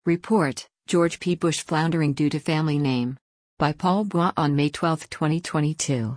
Report, George P. Bush floundering due to family name. By Paul Bois on May 12, 2022.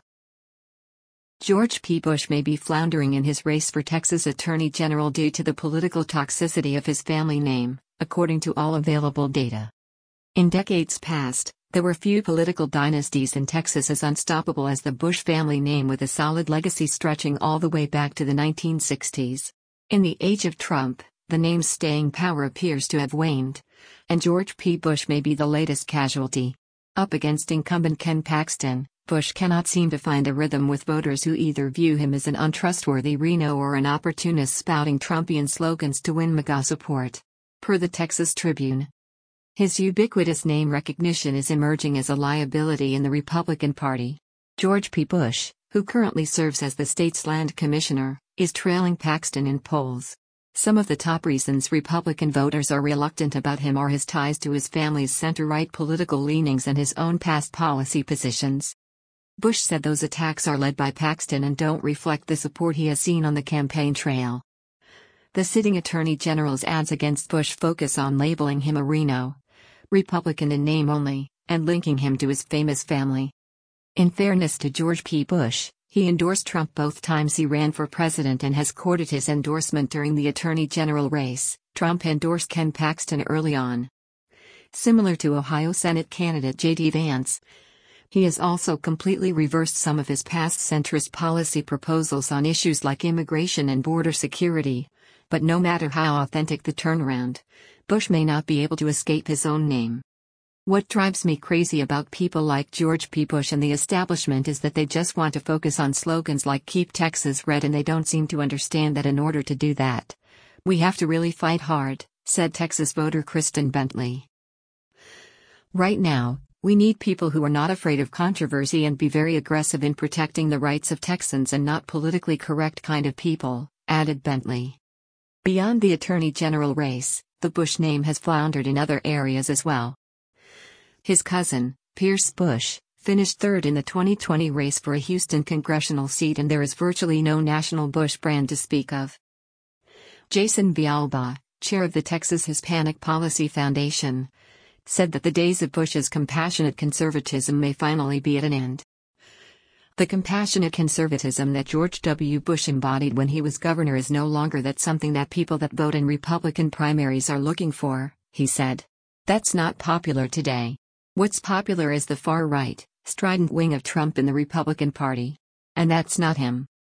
George P. Bush may be floundering in his race for Texas Attorney General due to the political toxicity of his family name, according to all available data. In decades past, there were few political dynasties in Texas as unstoppable as the Bush family name, with a solid legacy stretching all the way back to the 1960s. In the age of Trump, the name's staying power appears to have waned, and George P. Bush may be the latest casualty. Up against incumbent Ken Paxton, Bush cannot seem to find a rhythm with voters who either view him as an untrustworthy Reno or an opportunist spouting Trumpian slogans to win MAGA support. Per the Texas Tribune, his ubiquitous name recognition is emerging as a liability in the Republican Party. George P. Bush, who currently serves as the state's land commissioner, is trailing Paxton in polls. Some of the top reasons Republican voters are reluctant about him are his ties to his family's center-right political leanings and his own past policy positions. Bush said those attacks are led by Paxton and don't reflect the support he has seen on the campaign trail. The sitting Attorney General's ads against Bush focus on labeling him a Reno Republican in name only, and linking him to his famous family. In fairness to George P. Bush, he endorsed Trump both times he ran for president and has courted his endorsement during the Attorney General race. Trump endorsed Ken Paxton early on. Similar to Ohio Senate candidate J.D. Vance, he has also completely reversed some of his past centrist policy proposals on issues like immigration and border security. But no matter how authentic the turnaround, Bush may not be able to escape his own name. What drives me crazy about people like George P. Bush and the establishment is that they just want to focus on slogans like Keep Texas Red, and they don't seem to understand that in order to do that, we have to really fight hard, said Texas voter Kristen Bentley. Right now, we need people who are not afraid of controversy and be very aggressive in protecting the rights of Texans, and not politically correct kind of people, added Bentley. Beyond the Attorney General race, the Bush name has floundered in other areas as well. His cousin, Pierce Bush, finished third in the 2020 race for a Houston congressional seat, and there is virtually no national Bush brand to speak of. Jason Villalba, chair of the Texas Hispanic Policy Foundation, said that the days of Bush's compassionate conservatism may finally be at an end. The compassionate conservatism that George W. Bush embodied when he was governor is no longer something that people that vote in Republican primaries are looking for, he said. That's not popular today. What's popular is the far-right, strident wing of Trump in the Republican Party. And that's not him.